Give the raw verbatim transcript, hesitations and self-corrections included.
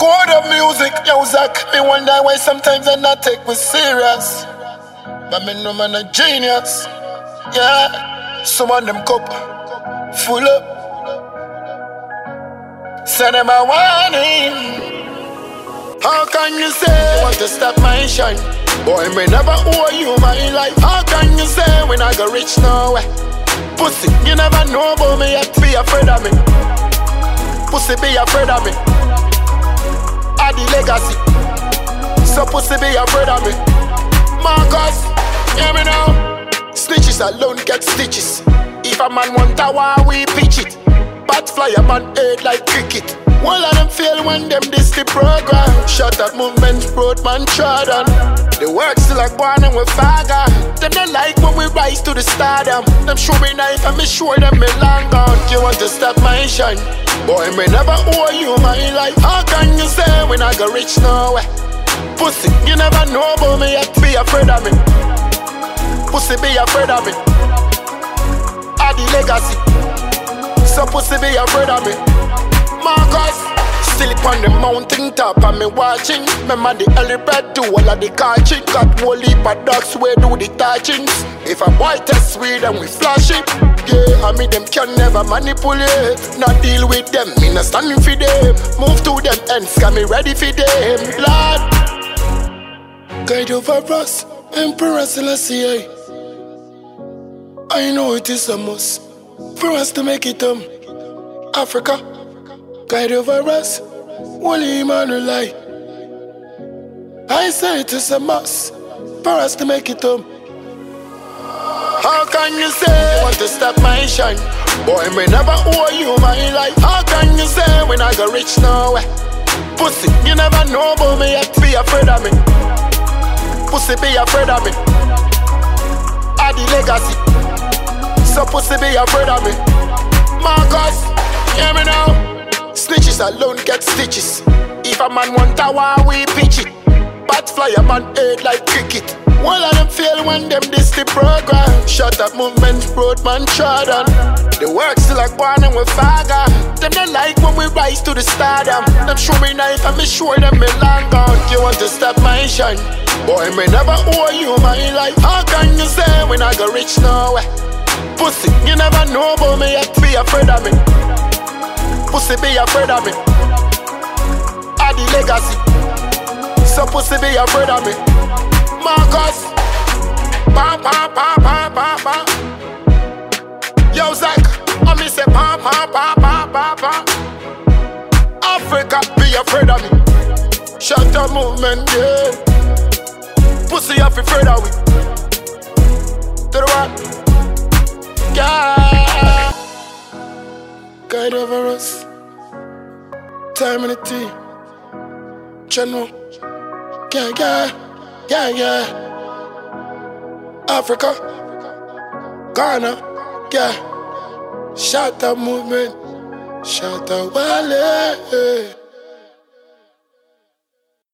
Code of music, yo Zach. Me wonder why sometimes I not take me serious. But me know man a genius. Yeah, some of them cup full up. Send them a warning. How can you say you want to stop my shine? Boy, me never owe you my life. How can you say when I go rich nowhere? Pussy, you never know about me yet. Be afraid of me. Pussy, be afraid of me. I the legacy. So pussy, be afraid of me. Marcus, hear me now. Snitches alone get stitches. If a man want a war, we pitch it. Bat fly a man head like cricket. All of them fail when them diss the program. Shut up movement, road man trod on. The work still like born and we fagger. Them don't like when we rise to the stardom. Them show me knife and me sure them me long gone. You want to stop my shine? Boy, me never owe you my life. How can you say when I go rich nowhere? Pussy, you never know about me yet. Be afraid of me. Pussy, be afraid of me. I the legacy. So pussy, be afraid of me. Marcus, still upon the mountain top and me watching. Remember the helipad do all of the catching. Got whole heap of dogs where do the touchings. If a boy test weed and we flash it, yeah, I mean them can never manipulate. Not deal with them, me not standing for them. Move to them ends, got me ready for them. Lord, guide over us, Emperor Selassie. I know it is a must for us to make it um Africa. Guide over us, Holy Emmanuel. I say it is a must for us to make it home. How can you say you want to stop my shine? Boy, me never owe you my life. How can you say when I go rich nowhere? Pussy, you never know about me yet. Be afraid of me. Pussy, be afraid of me. I the legacy. So pussy, be afraid of me. Marcus, hear me now. Snitches alone get stitches. If a man want a war, we pitch it. Bat fly a man head like cricket. All of them fail when them diss the program. Shut up movement, road man trod on. The work still like born and we fagger. Them don't like when we rise to the stardom. Them show me knife and me sure them me long gone. You want to stop my shine? Boy, me never owe you my life. How can you say when I go rich nowhere? Pussy, you never know about me yet. Be afraid of me. Pussy, be afraid of me. I the legacy. So pussy, be afraid of me. Marcus, pa pa pa pa pa pa. Yo Zach, I me say pa pa pa pa pa pa. Africa, be afraid of me. Shut up movement, yeah. Pussy, you afraid of me. To the what? Yeah. Guide over us. Time in the tea. General. Yeah, yeah. Yeah, yeah. Africa. Ghana. Yeah. Shout out movement. Shout out Wale.